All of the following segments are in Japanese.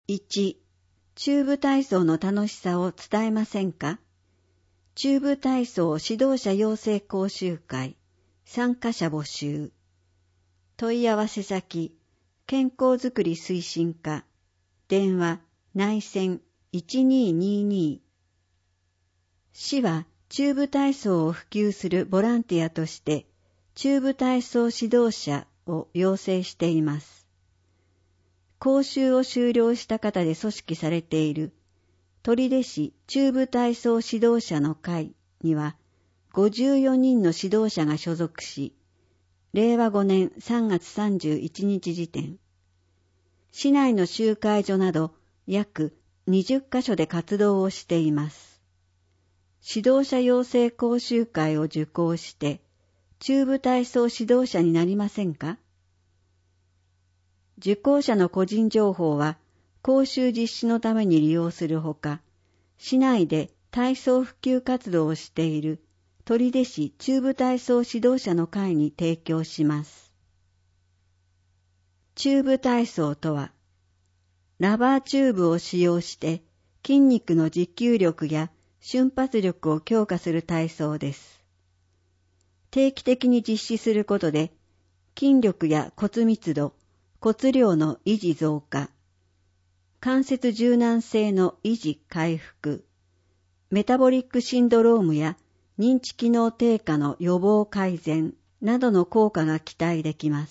1、中部体操の楽しさを伝えませんか？中部体操指導者養成講習会、参加者募集。問い合わせ先、健康づくり推進課、電話、内線1222。市は中部体操を普及するボランティアとして、中部体操指導者を養成しています。講習を修了した方で組織されている取手市中部体操指導者の会には54人の指導者が所属し、令和5年3月31日時点、市内の集会所など約20カ所で活動をしています。指導者養成講習会を受講して、中部体操指導者になりませんか？受講者の個人情報は講習実施のために利用するほか、市内で体操普及活動をしている取手市中部体操指導者の会に提供します。中部体操とは、ラバーチューブを使用して筋肉の持久力や瞬発力を強化する体操です。定期的に実施することで、筋力や骨密度、骨量の維持増加、関節柔軟性の維持回復、メタボリックシンドロームや認知機能低下の予防改善などの効果が期待できます。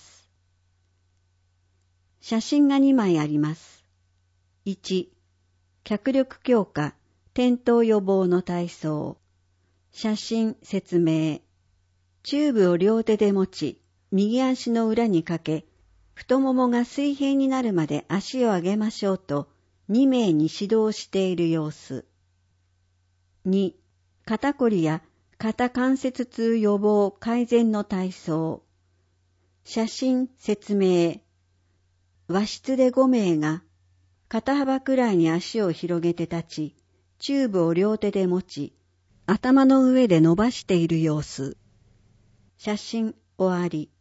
写真が2枚あります。1、脚力強化、転倒予防の体操。写真説明。チューブを両手で持ち、右足の裏にかけ、太ももが水平になるまで足を上げましょうと2名に指導している様子。2、肩こりや肩関節痛予防改善の体操。写真説明。和室で5名が肩幅くらいに足を広げて立ち、チューブを両手で持ち、頭の上で伸ばしている様子。写真終わり。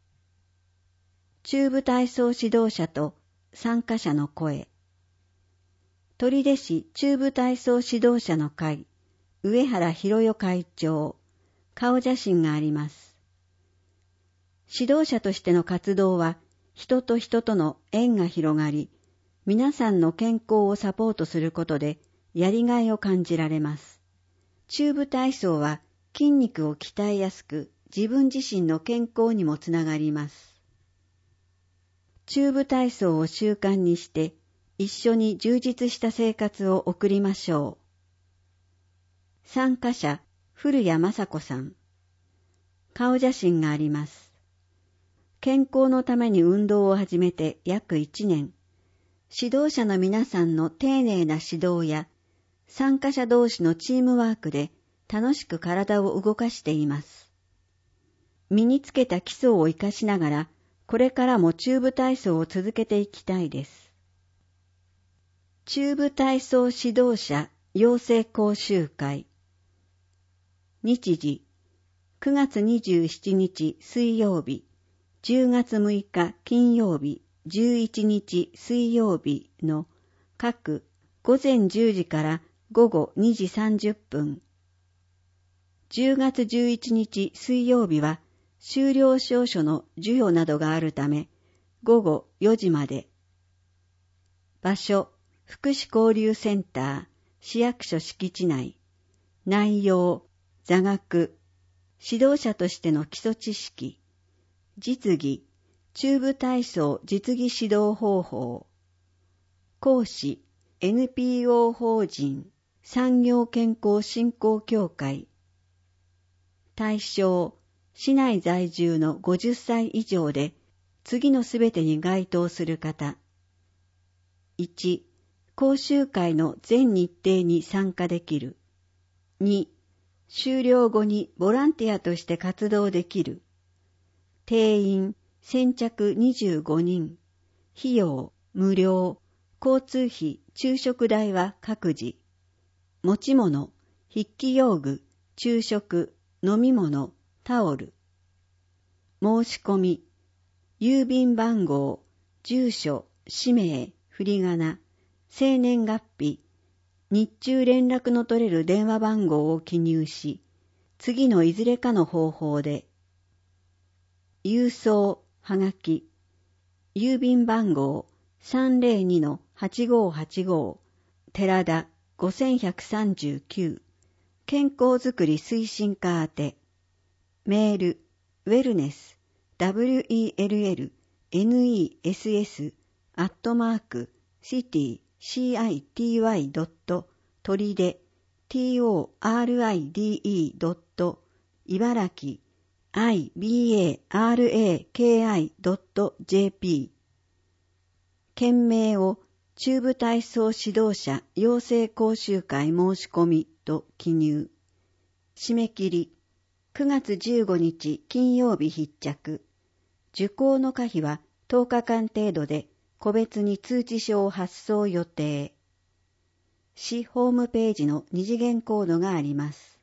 中部体操指導者と参加者の声。取手市中部体操指導者の会、上原博代会長、顔写真があります。指導者としての活動は、人と人との縁が広がり、皆さんの健康をサポートすることで、やりがいを感じられます。中部体操は筋肉を鍛えやすく、自分自身の健康にもつながります。中部体操を習慣にして、一緒に充実した生活を送りましょう。参加者、古谷雅子さん。顔写真があります。健康のために運動を始めて約1年。指導者の皆さんの丁寧な指導や、参加者同士のチームワークで楽しく体を動かしています。身につけた基礎を活かしながら、これからも中部体操を続けていきたいです。中部体操指導者養成講習会。日時、9月27日水曜日、10月6日金曜日、11日水曜日の各午前10時から午後2時30分。10月11日水曜日は修了証書の授与などがあるため、午後4時まで。場所、福祉交流センター、市役所敷地内。内容、座学、指導者としての基礎知識。実技、中部体操実技指導方法。講師、NPO 法人、産業健康振興協会。対象、市内在住の50歳以上で、次のすべてに該当する方。1、講習会の全日程に参加できる。2、修了後にボランティアとして活動できる。定員、先着25人。費用、無料。交通費、昼食代は各自。持ち物、筆記用具、昼食、飲み物、タオル。申し込み、郵便番号、住所、氏名、振り仮名、 生年月日、日中連絡の取れる電話番号を記入し、次のいずれかの方法で、郵送、はがき、郵便番号 302-8585 寺田5139健康づくり推進課宛て、メール、ウェルネス、wellness、city.city.とりで、toride. 茨城、ibaraki.jp。件名を中部体操指導者養成講習会申し込みと記入。締め切り、9月15日金曜日必着。受講の可否は10日間程度で個別に通知書を発送予定。市ホームページの二次元コードがあります。